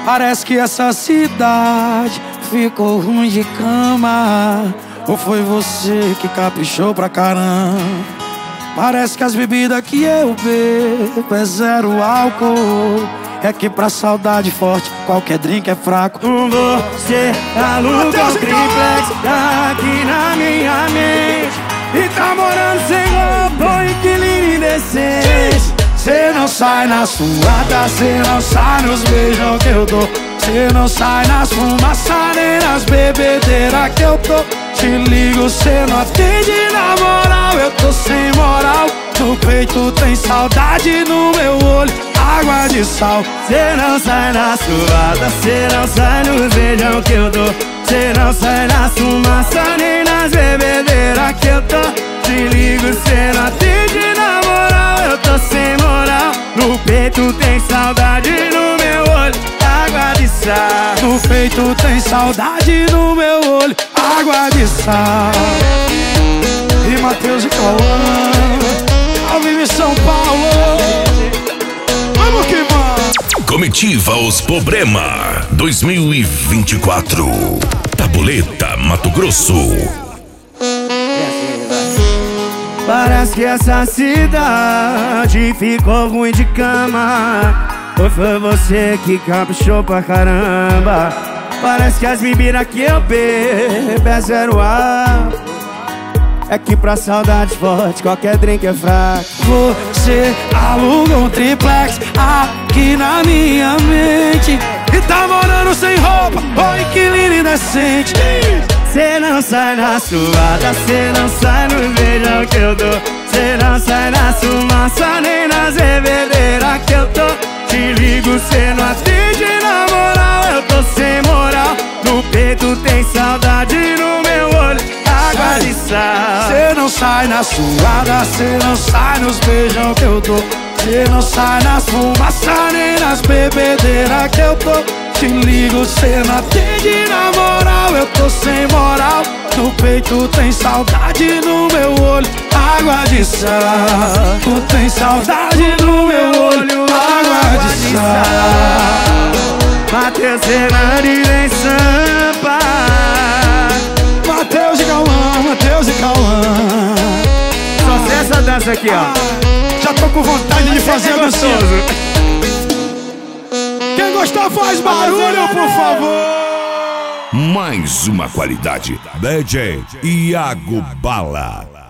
Parece que essa cidade ficou ruim de cama. Ou foi você que caprichou pra caramba? Parece que as bebidas que eu bebo é zero álcool. É que pra saudade forte qualquer drink é fraco. Você aluga um triplex aqui na minha mente e tá morando sem roupa, inquilino indecente. Cê não sai na suada, cê não sai nos beijos que eu dou. Cê não sai nas fumaças nem nas bebedeiras que eu tô. Te ligo, cê não atende na moral, eu tô sem moral. No peito tem saudade, no meu olho água de sal. Cê não sai na suada, cê não sai nos beijos que eu dou. Cê não sai na fumaça nem nas bebedeiras que eu tô. Te ligo, cê não atende na moral, eu tô sem moral. No peito tem saudade, no meu olho água de sal. No peito tem saudade, no meu olho água de sal. E Matheus e Cauã, ao vivo em São Paulo. Vamos que vamos. Comitiva Os Problema 2024. Tabuleta, Mato Grosso. Parece que essa cidade ficou ruim de cama. Ou foi você que caprichou pra caramba? Parece que as bebidas que eu bebo é zero ar. É que pra saudade forte qualquer drink é fraco. Você aluga um triplex aqui na minha mente e tá morando sem roupa, ô inquilino indecente. Cê não sai na suada, cê não sai no beijão que eu dou. Cê não sai na fumaça nem nas bebedeiras que eu tô. Te ligo, cê não atende na moral, eu tô sem moral. No peito tem saudade, no meu olho água de sal. Cê não sai na suada, cê não sai nos beijão que eu dou. Cê não sai nas fumaças nem nas bebedeiras que eu tô. Te ligo, cê não atende na moral, eu tô sem moral. No peito tem saudade, no meu olho água de sal. Tu tem saudade no meu olho água de sal. Matheus Fernandes em Sampa. Matheus e Cauã, Matheus e Cauã. Só sei essa dança aqui, ó. Já tô com vontade de fazer a dancinha. Quem gostar faz barulho, por favor. Mais uma qualidade. DJ Iago Bala.